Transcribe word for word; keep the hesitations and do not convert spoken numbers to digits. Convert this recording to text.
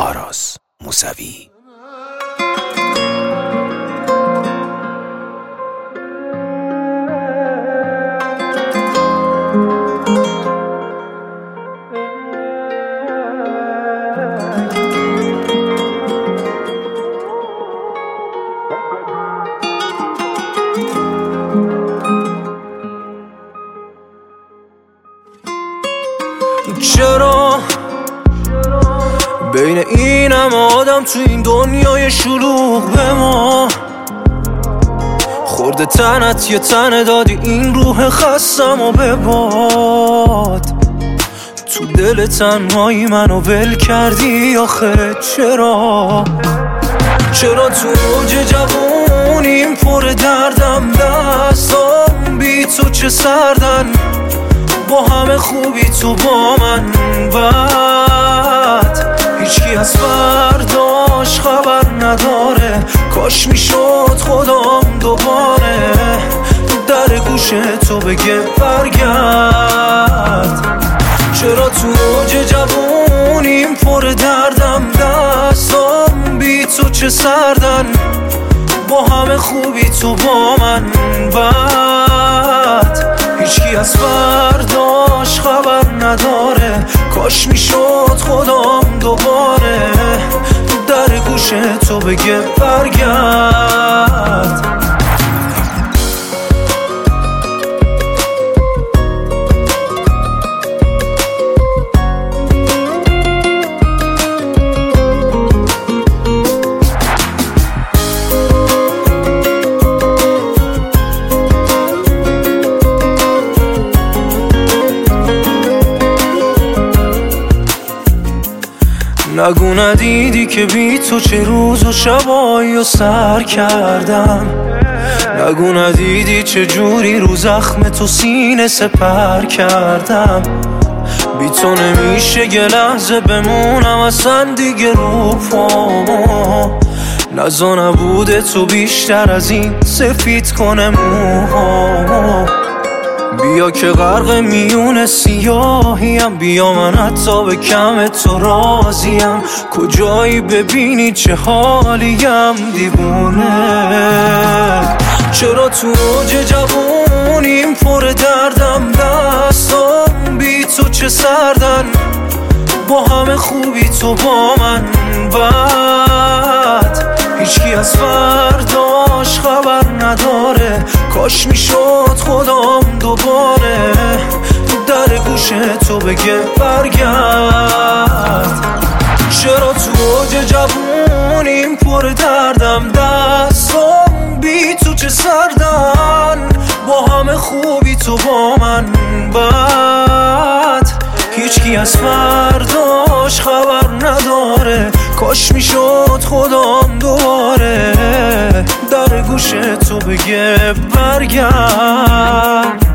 آراز موسوی. چرا بین این همه آدم تو این دنیای شلوغ به ما خورده تنت یه تنه دادی این روح خستم و بباد تو دل تنهایی منو ول کردی آخه چرا چرا تو اوج جوونیم پر دردم دستام بی تو چه سردن با همه خوبی تو با من بد هیچکی از فرداش خبر نداره کاش میشد خودم دوباره در گوش تو بگه برگرد چرا تو اوج جوونیم پر دردم دستام بی تو چه سردن با همه خوبی تو با من بد هیچکی از فرداش خبر نداره کاش میشد خودم دوباره در گوش تو بگه برگرد نگو ندیدی که بی تو چه روز و شبایی و سر کردم نگو ندیدی چه جوری رو زخم تو سینه سپر کردم بی تو نمیشه یه لحظه بمونم اصلا دیگه رو پامو نزا نبوده تو بیشتر از این سفید کنه موهامو بیا که غرق میون سیاهیم بیا من حتی به کم تو راضیم کجایی ببینی چه حالیم دیوونه چرا تو اوج جوونیم پر دردم دستام بی تو چه سردن با همه خوبی تو با من بد هیچکی از فرداش خبر نداره کاش میشد خودم دوباره در گوش تو بگه برگرد چرا تو اوج جوونیم پر دردم دستام بی تو چه سردن با همه خوبی تو با من بد هیچکی از فرداش خبر نداره کاش میشد خودم دوباره در گوش تو بگه برگرد